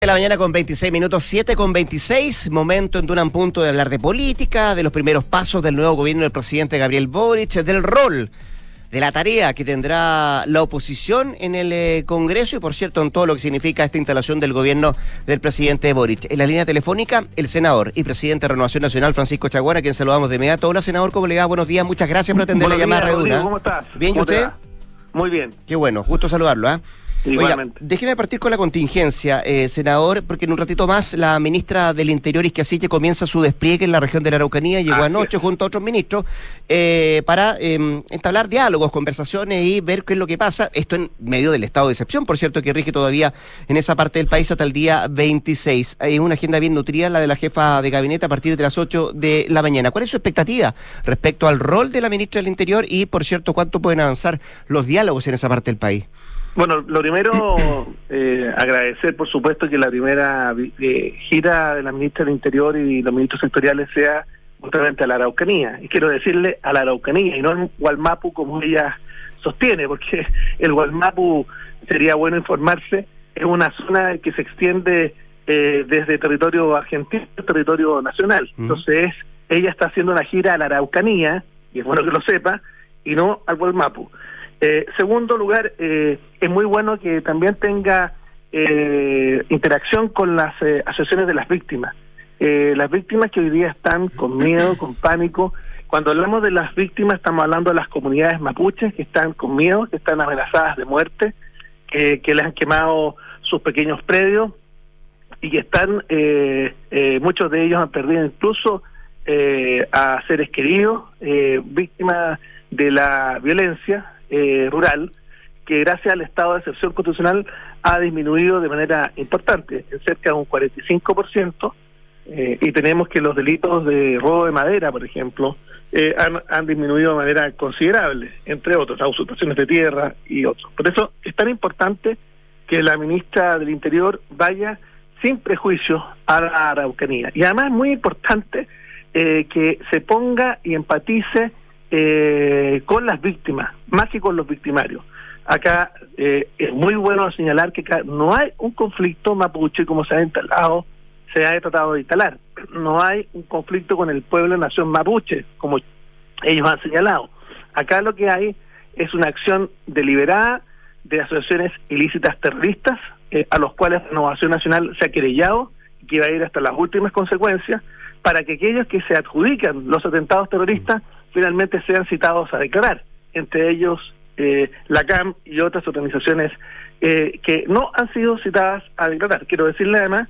De la mañana con 26 minutos, 7 con 26, momento en Duna en Punto de hablar de política, de los primeros pasos del nuevo gobierno del presidente Gabriel Boric, del rol, de la tarea que tendrá la oposición en el Congreso y, por cierto, en todo lo que significa esta instalación del gobierno del presidente Boric. En la línea telefónica, el senador y presidente de Renovación Nacional, Francisco Chaguán, a quien saludamos de inmediato. Hola, senador, ¿cómo le va? Buenos días, muchas gracias por atender la llamada de Duna. ¿Cómo estás? ¿Bien, y usted? Muy bien. Qué bueno, gusto saludarlo, ¿ah? Igualmente. Oiga, déjeme partir con la contingencia, senador, porque en un ratito más la ministra del Interior, Isquia Siche, comienza su despliegue en la región de la Araucanía. Llegó anoche junto a otros ministros para entablar diálogos, conversaciones y ver qué es lo que pasa. Esto en medio del estado de excepción, por cierto, que rige todavía en esa parte del país hasta el día 26. Hay una agenda bien nutrida, la de la jefa de gabinete, a partir de las 8 de la mañana. ¿Cuál es su expectativa respecto al rol de la ministra del Interior y, por cierto, cuánto pueden avanzar los diálogos en esa parte del país? Bueno, lo primero, agradecer, por supuesto, que la primera gira de la ministra del Interior y los ministros sectoriales sea justamente a la Araucanía. Y quiero decirle a la Araucanía, y no en Gualmapu como ella sostiene, porque el Gualmapu, sería bueno informarse, es una zona que se extiende desde territorio argentino a territorio nacional. Entonces, ella está haciendo una gira a la Araucanía, y es bueno que lo sepa, y no al Gualmapu. Segundo lugar, es muy bueno que también tenga interacción con las asociaciones de las víctimas. Las víctimas que hoy día están con miedo, con pánico. Cuando hablamos de las víctimas, estamos hablando de las comunidades mapuches que están con miedo, que están amenazadas de muerte, que les han quemado sus pequeños predios y que están, muchos de ellos han perdido incluso a seres queridos, víctimas de la violencia rural, que gracias al estado de excepción constitucional ha disminuido de manera importante, en cerca de un 45%, y tenemos que los delitos de robo de madera, por ejemplo, han disminuido de manera considerable, entre otros, las usurpaciones de tierra y otros. Por eso es tan importante que la ministra del Interior vaya sin prejuicio a la Araucanía. Y además es muy importante que se ponga y empatice con las víctimas, más que con los victimarios. Acá es muy bueno señalar que acá no hay un conflicto mapuche como se ha tratado de instalar. No hay un conflicto con el pueblo nación mapuche, como ellos han señalado. Acá lo que hay es una acción deliberada de asociaciones ilícitas terroristas, a los cuales Renovación Nacional se ha querellado y que va a ir hasta las últimas consecuencias, para que aquellos que se adjudican los atentados terroristas finalmente sean citados a declarar, entre ellos la CAM y otras organizaciones que no han sido citadas a declarar. Quiero decirle además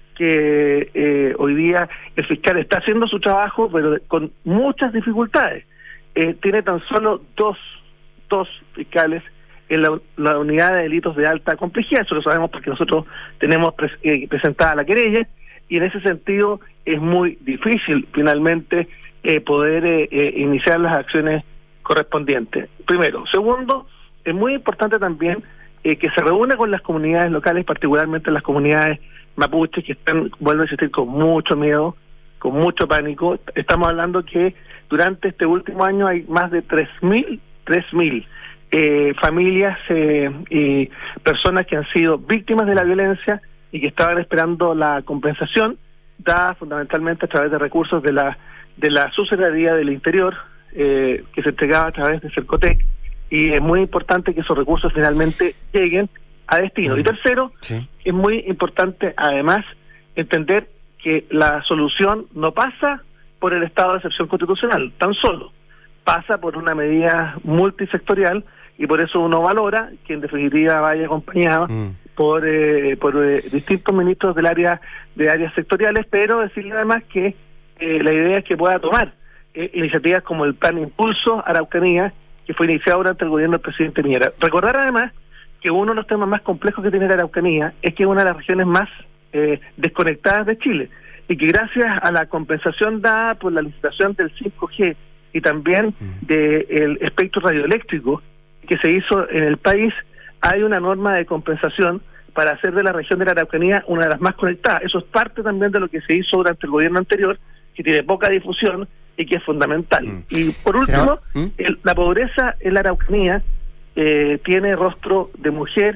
que hoy día el fiscal está haciendo su trabajo, pero con muchas dificultades. Tiene tan solo dos fiscales en la unidad de delitos de alta complejidad. Eso lo sabemos porque nosotros tenemos presentada la querella, y en ese sentido es muy difícil finalmente poder iniciar las acciones correspondientes. Primero. Segundo, es muy importante también que se reúna con las comunidades locales, particularmente las comunidades mapuches, que están, vuelvo a insistir, con mucho miedo, con mucho pánico. Estamos hablando que durante este último año hay más de 3.000 familias y personas que han sido víctimas de la violencia y que estaban esperando la compensación dada fundamentalmente a través de recursos de la Subsecretaría del Interior, que se entregaba a través de Cercotec, y es muy importante que esos recursos finalmente lleguen a destino. Y tercero, es muy importante además entender que la solución no pasa por el estado de excepción constitucional, tan solo pasa por una medida multisectorial, y por eso uno valora que en definitiva vaya acompañado por distintos ministros de áreas sectoriales, pero decirle además que la idea es que pueda tomar iniciativas como el Plan Impulso Araucanía, que fue iniciado durante el gobierno del presidente Piñera. Recordar además que uno de los temas más complejos que tiene la Araucanía es que es una de las regiones más desconectadas de Chile, y que gracias a la compensación dada por la licitación del 5G y también del espectro radioeléctrico que se hizo en el país, hay una norma de compensación para hacer de la región de la Araucanía una de las más conectadas. Eso es parte también de lo que se hizo durante el gobierno anterior, que tiene poca difusión y que es fundamental. Y por último, la pobreza en la Araucanía tiene rostro de mujer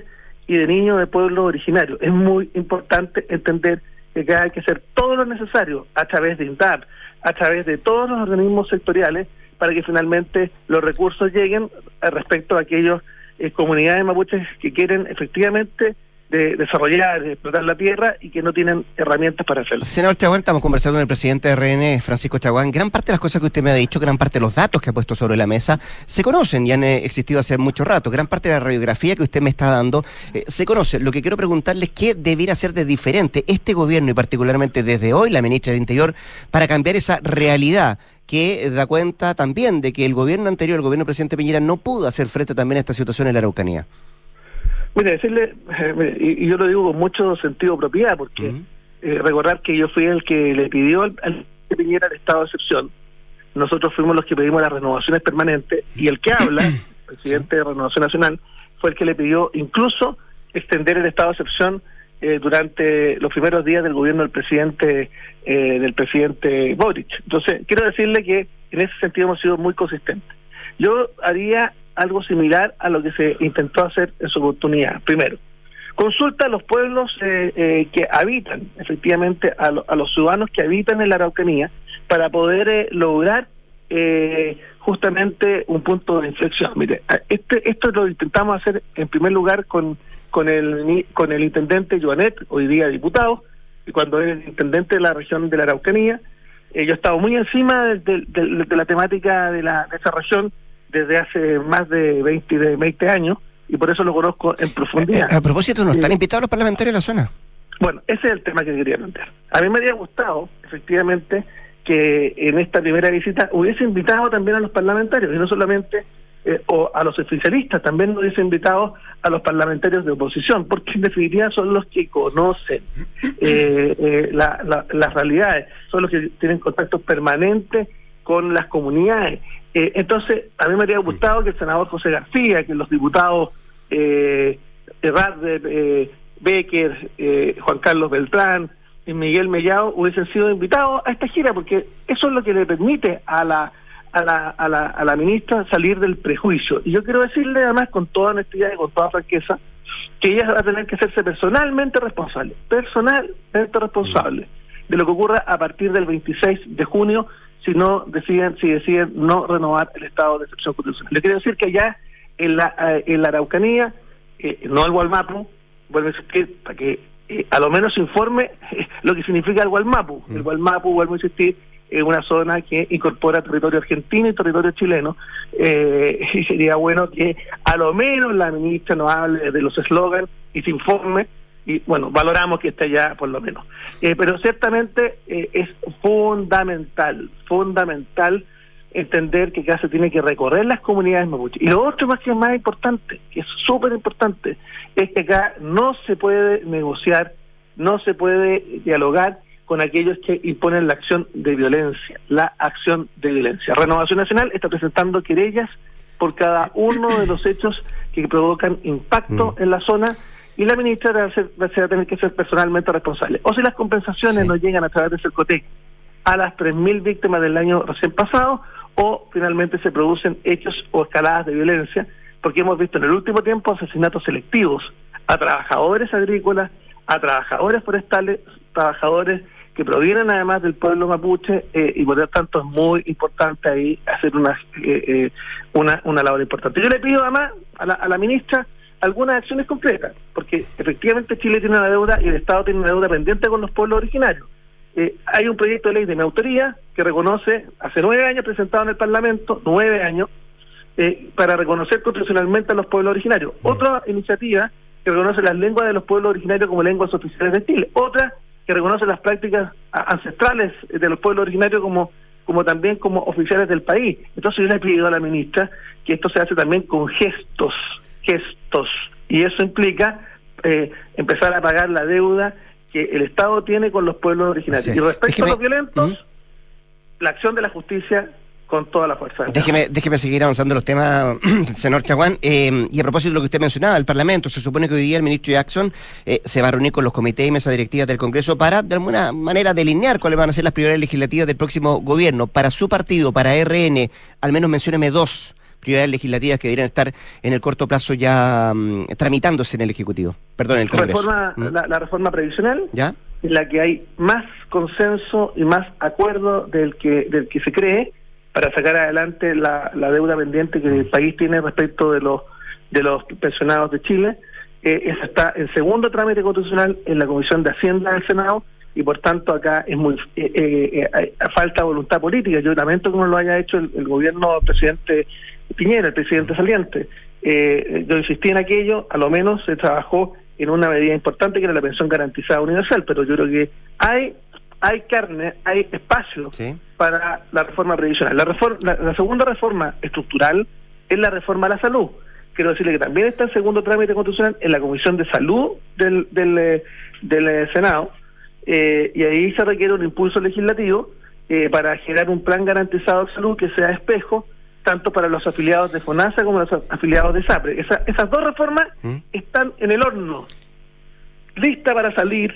y de niños de pueblos originarios. Es muy importante entender que hay que hacer todo lo necesario a través de INDAP, a través de todos los organismos sectoriales, para que finalmente los recursos lleguen respecto a aquellas comunidades mapuches que quieren efectivamente desarrollar, explotar la tierra y que no tienen herramientas para hacerlo. Senador Chaguán, estamos conversando con el presidente de RN, Francisco Chaguán. Gran parte de las cosas que usted me ha dicho, gran parte de los datos que ha puesto sobre la mesa, se conocen y han existido hace mucho rato. Gran parte de la radiografía que usted me está dando se conoce. Lo que quiero preguntarle es qué debiera ser de diferente este gobierno y particularmente desde hoy la ministra del Interior para cambiar esa realidad que da cuenta también de que el gobierno anterior, el gobierno del presidente Piñera, no pudo hacer frente también a esta situación en la Araucanía. Mire, decirle, y yo lo digo con mucho sentido de propiedad, porque recordar que yo fui el que le pidió al presidente Piñera el estado de excepción. Nosotros fuimos los que pedimos las renovaciones permanentes, y el que habla, el presidente de Renovación Nacional, fue el que le pidió incluso extender el estado de excepción durante los primeros días del gobierno del presidente Boric. Entonces, quiero decirle que en ese sentido hemos sido muy consistentes. Yo haría algo similar a lo que se intentó hacer en su oportunidad. Primero, consulta a los pueblos que habitan, efectivamente, a los ciudadanos que habitan en la Araucanía, para poder lograr justamente un punto de inflexión. Mire, esto lo intentamos hacer en primer lugar con el intendente Joanet, hoy día diputado, y cuando era el intendente de la región de la Araucanía. Yo he estado muy encima de la temática de esa región desde hace más de 20 años, y por eso lo conozco en profundidad. A propósito, ¿no están invitados los parlamentarios de la zona? Bueno, ese es el tema que quería plantear. A mí me habría gustado, efectivamente, que en esta primera visita hubiese invitado también a los parlamentarios, y no solamente o a los oficialistas, también hubiese invitado a los parlamentarios de oposición, porque en definitiva son los que conocen las realidades, son los que tienen contactos permanentes con las comunidades. Entonces, a mí me habría gustado que el senador José García, que los diputados Herrade, Becker, Juan Carlos Beltrán y Miguel Mellado hubiesen sido invitados a esta gira, porque eso es lo que le permite a la ministra salir del prejuicio. Y yo quiero decirle además con toda honestidad y con toda franqueza que ella va a tener que hacerse personalmente responsable de lo que ocurra a partir del 26 de junio si deciden no renovar el estado de excepción constitucional. Le quiero decir que allá en la Araucanía, no el Gualmapu, vuelvo a insistir para que a lo menos informe lo que significa el Gualmapu. El Gualmapu, vuelvo a insistir, es una zona que incorpora territorio argentino y territorio chileno, y sería bueno que a lo menos la ministra nos hable de los eslogans y se informe, y bueno, valoramos que esté allá por lo menos. Pero ciertamente es fundamental entender que acá se tiene que recorrer las comunidades mapuche. Y lo otro que es más importante, que es súper importante, es que acá no se puede negociar, no se puede dialogar con aquellos que imponen la acción de violencia, Renovación Nacional está presentando querellas por cada uno de los hechos que provocan impacto en la zona, y la ministra va a tener que ser personalmente responsable. O si las compensaciones no llegan a través de Cercotec a las 3.000 víctimas del año recién pasado, o finalmente se producen hechos o escaladas de violencia, porque hemos visto en el último tiempo asesinatos selectivos a trabajadores agrícolas, a trabajadores forestales, trabajadores que provienen además del pueblo mapuche, y por lo tanto es muy importante ahí hacer una labor importante. Yo le pido además a la ministra algunas acciones concretas, porque efectivamente Chile tiene una deuda y el Estado tiene una deuda pendiente con los pueblos originarios. Hay un proyecto de ley de mi autoría que reconoce, hace 9 años presentado en el Parlamento, 9 años, para reconocer constitucionalmente a los pueblos originarios. Otra iniciativa que reconoce las lenguas de los pueblos originarios como lenguas oficiales de Chile. Otra que reconoce las prácticas ancestrales de los pueblos originarios como también como oficiales del país. Entonces yo le he pedido a la ministra que esto se hace también con gestos, y eso implica empezar a pagar la deuda que el Estado tiene con los pueblos originarios. Sí. Y respecto a los violentos, la acción de la justicia con toda la fuerza. Déjeme seguir avanzando los temas, senador Chaguán, y a propósito de lo que usted mencionaba, el Parlamento, se supone que hoy día el ministro Jackson se va a reunir con los comités y mesas directivas del Congreso para, de alguna manera, delinear cuáles van a ser las prioridades legislativas del próximo gobierno. Para su partido, para RN, al menos mencióneme dos prioridades legislativas que deberían estar en el corto plazo ya tramitándose en el Ejecutivo, perdón, en el Congreso. La reforma previsional, ¿ya? En la que hay más consenso y más acuerdo del que se cree para sacar adelante la deuda pendiente que el país tiene respecto de los pensionados de Chile. Esa está en segundo trámite constitucional en la Comisión de Hacienda del Senado, y por tanto acá es muy falta voluntad política. Yo lamento que no lo haya hecho el gobierno del presidente Piñera, el presidente saliente. Yo insistí en aquello, a lo menos se trabajó en una medida importante que era la pensión garantizada universal, pero yo creo que hay carne, hay espacio para la reforma previsional. La segunda reforma estructural es la reforma a la salud. Quiero decirle que también está en segundo trámite constitucional en la Comisión de Salud del Senado, y ahí se requiere un impulso legislativo para generar un plan garantizado de salud que sea espejo tanto para los afiliados de FONASA como los afiliados de SAPRE. Esas dos reformas están en el horno, listas para salir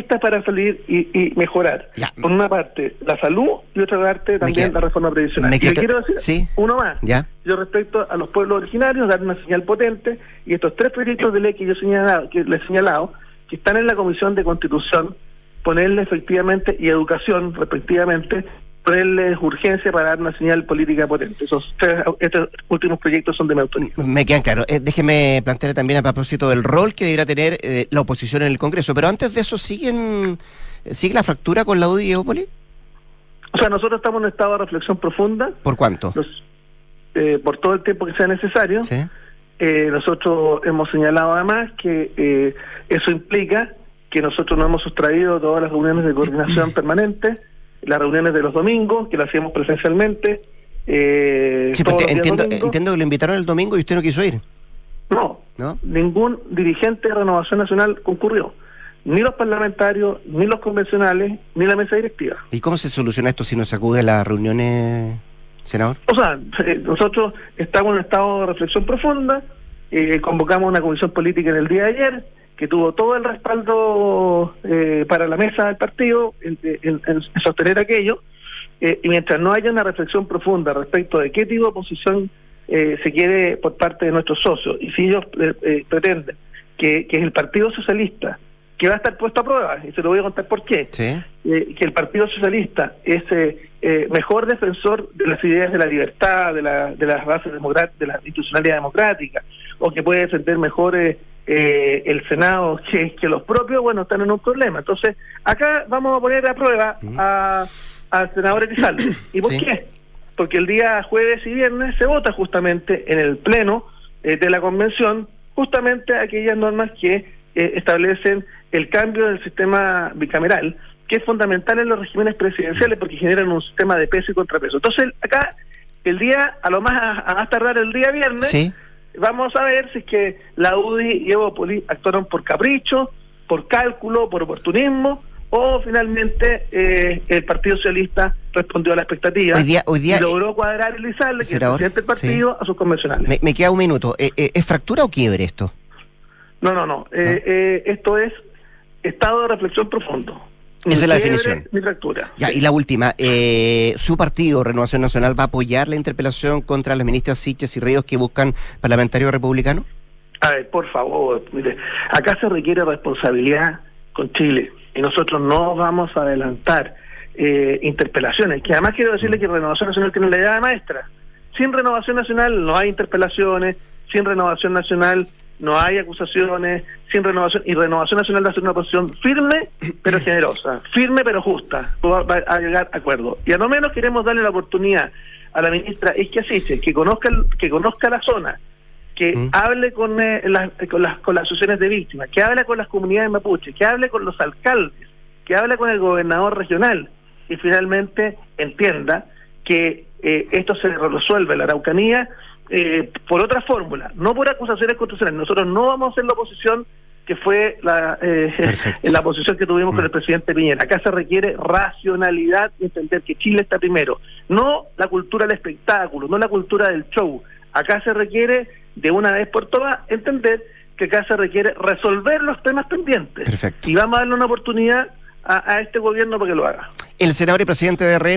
y mejorar. Ya. Por una parte la salud y otra parte también la reforma previsional. Y quiero decir uno más. ¿Ya? Yo respecto a los pueblos originarios, dar una señal potente, y estos 3 proyectos de ley que les he señalado, que están en la Comisión de Constitución, ponerle efectivamente, y educación respectivamente, ponerles urgencia para dar una señal política potente. Estos últimos proyectos son de mi autoría. Me quedan claros. Déjeme plantear también a propósito del rol que deberá tener la oposición en el Congreso. Pero antes de eso, ¿sigue la fractura con la UDI y Evópolis? O sea, nosotros estamos en un estado de reflexión profunda. ¿Por cuánto? Por todo el tiempo que sea necesario. ¿Sí? Nosotros hemos señalado además que eso implica que nosotros nos hemos sustraído todas las reuniones de coordinación permanente, las reuniones de los domingos, que las hacíamos presencialmente. Sí, pero entiendo que lo invitaron el domingo y usted no quiso ir. No, ningún dirigente de Renovación Nacional concurrió. Ni los parlamentarios, ni los convencionales, ni la mesa directiva. ¿Y cómo se soluciona esto si no se acude a las reuniones, senador? O sea, nosotros estamos en un estado de reflexión profunda, convocamos una comisión política en el día de ayer, que tuvo todo el respaldo para la mesa del partido en sostener aquello, y mientras no haya una reflexión profunda respecto de qué tipo de posición se quiere por parte de nuestros socios, y si ellos pretenden que es el Partido Socialista que va a estar puesto a prueba, y se lo voy a contar por qué, que el Partido Socialista es mejor defensor de las ideas de la libertad, de las bases de la institucionalidad democrática, o que puede defender mejor el Senado que los propios, bueno, están en un problema. Entonces, acá vamos a poner a prueba al senador Elizalde. ¿Y por qué? Porque el día jueves y viernes se vota justamente en el pleno de la convención, justamente aquellas normas que establecen el cambio del sistema bicameral, que es fundamental en los regímenes presidenciales porque generan un sistema de peso y contrapeso. Entonces, acá, a lo más tardar el día viernes, vamos a ver si es que la UDI y Evópolis actuaron por capricho, por cálculo, por oportunismo, o finalmente el Partido Socialista respondió a la expectativa hoy día y logró cuadrar el Elizalde, que es el presidente del partido, a sus convencionales. Me queda un minuto. ¿Es fractura o quiebre esto? No. Esto es estado de reflexión profundo. Esa es la definición. Mi fractura. Ya, y la última, ¿su partido, Renovación Nacional, va a apoyar la interpelación contra las ministras Siches y Ríos que buscan parlamentarios republicanos? A ver, por favor, mire, acá se requiere responsabilidad con Chile, y nosotros no vamos a adelantar interpelaciones, que además quiero decirle que Renovación Nacional tiene la idea maestra. Sin Renovación Nacional no hay interpelaciones, sin Renovación Nacional no hay acusaciones, sin Renovación Nacional va a ser una posición firme pero generosa, firme pero justa, va a llegar a acuerdo. Y a lo menos queremos darle la oportunidad a la ministra Isquia Siches que conozca la zona, que hable con las asociaciones de víctimas, que hable con las comunidades mapuches, que hable con los alcaldes, que hable con el gobernador regional, y finalmente entienda que esto se resuelve en la Araucanía por otra fórmula, no por acusaciones constitucionales. Nosotros no vamos a hacer la oposición que fue la posición que tuvimos con el presidente Piñera. Acá se requiere racionalidad y entender que Chile está primero, no la cultura del espectáculo, no la cultura del show. Acá se requiere, de una vez por todas, entender que acá se requiere resolver los temas pendientes. Perfecto. Y vamos a darle una oportunidad a este gobierno para que lo haga. El senador y presidente de RN